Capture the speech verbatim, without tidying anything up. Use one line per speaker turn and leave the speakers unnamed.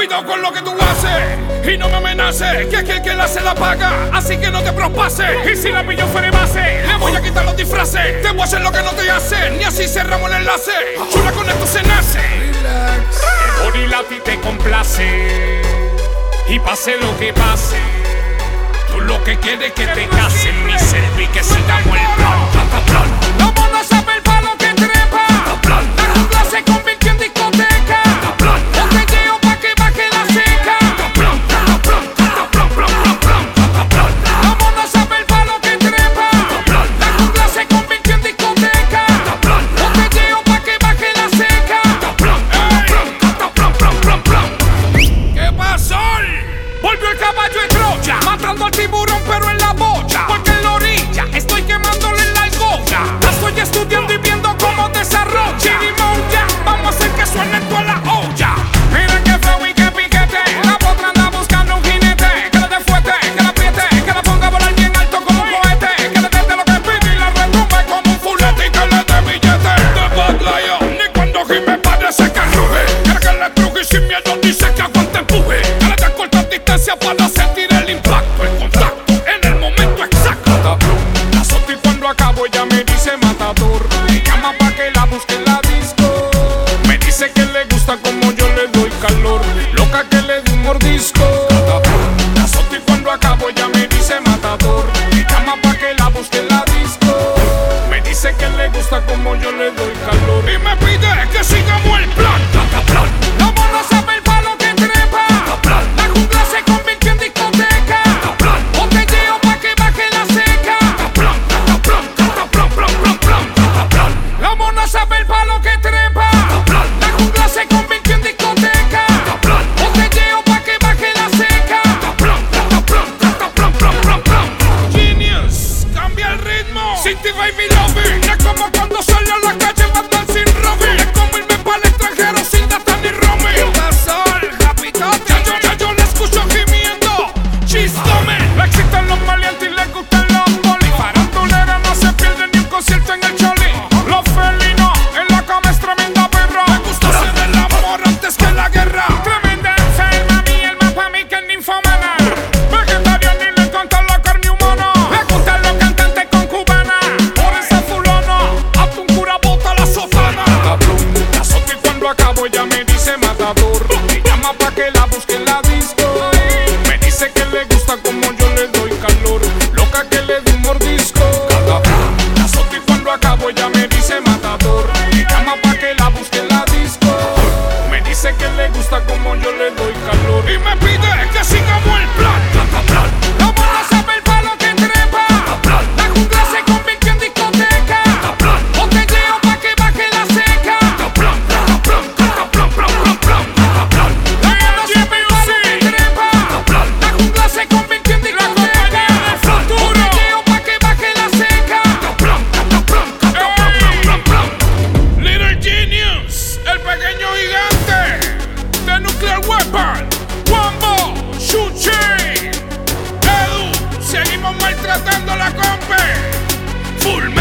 Cuidado con lo que tú haces y no me amenaces, que aquel que la hace la paga, así que no te prospases. Y si la pillo fuera de base, le voy a quitar los disfraces. Te voy a hacer lo que no te hace, ni así cerramos el enlace. Chula, con esto se nace. Relax. El body a ti te complace, y pase lo que pase, tú lo que quieres es que te casen, mi selfie, que sigamos el plan. La moda sabe el palo que trepa, la jungla se convirtió en discoteca. Botelleo pa' que baje la seca. La moda sabe el palo que trepa, la jungla se convirtió en discoteca. Botelleo pa' que baje la seca. ¿Qué pasó? Volvió el caballo de Troya, matando al tiburón pero en la boya. Porque en la orilla estoy quemándole en la argolla. La estoy estudiando y viendo cómo desarrolla. Chirimoya, vamos a hacer que suene toda la olla. Mira que flow y que piquete, la potra anda buscando un jinete. Que le dé fuerte, que la apriete, que la ponga a volar bien alto como un cohete. Que le dé lo que pide y la retumbe como un fulete. Y que le dé billete de Bad Lion. Ni cuando gime parece que ruge. Quiere que le truje y sin miedo dice que aguante empuje. Que le dé corta distancia para sentir el impacto, el contacto en el momento exacto. La soto y cuando acabo ella me dice matador. Me llama pa' que la busque en la disco. Me dice que le gusta como yo le doy calor. Loca que le di un mordisco. La soto y cuando acabo ella me dice matador. Me llama pa' que la busque en la disco. Me dice que le gusta como yo le doy calor. Y me pide que sigamos el plan. La mona sabe el palo que trepa, la jungla se convirtió en discoteca. Botelleo pa' que baje la seca. La mona sabe el palo que trepa, la jungla se convirtió en discoteca. Botelleo pa' que baje la seca. Genius, cambia el ritmo. City Baby Lobby, es como cuando sale a la calle para andar sin Robin. Es como irme para el extranjero sin data ni roaming. Ya yo, ya yo la escucho gimiendo. Chistome. Le excitan los maleantes y les gustan los polis. Farandulera no se pierde ni un concierto en el Choli. Los felinos en la cama es tremenda perra. Me gusta hacer el amor antes que la guerra. Tremenda enferma, mi alma pa' mí que es ninfomana. Vegetariana y le encanta la carne humana. Le gustan los cantantes con cubana. Por esa fulana, a tu cura bota la sofana. La soto y cuando acabo ella me dice matador. Me llama pa' que la busque en la disco. Me dice que le gusta como yo le doy calor. Loca que le di un mordisco. La soto y cuando acabo ella me dice matador. Me llama pa' que la busque en la disco. Me dice que le gusta como yo le doy calor. Y me pide que sigamos el plan. La mona sabe el palo que trepa, la jungla se convirtió en discoteca. Botelleo pa' que baje la seca. La mona sabe el palo que trepa, la jungla se convirtió en discoteca. Botelleo pa' que baje la seca. Ey. Little Genius, el pequeño gigante de Nuclear Weapon. Wombo, Chuchi, Edu, seguimos maltratando la compe. Full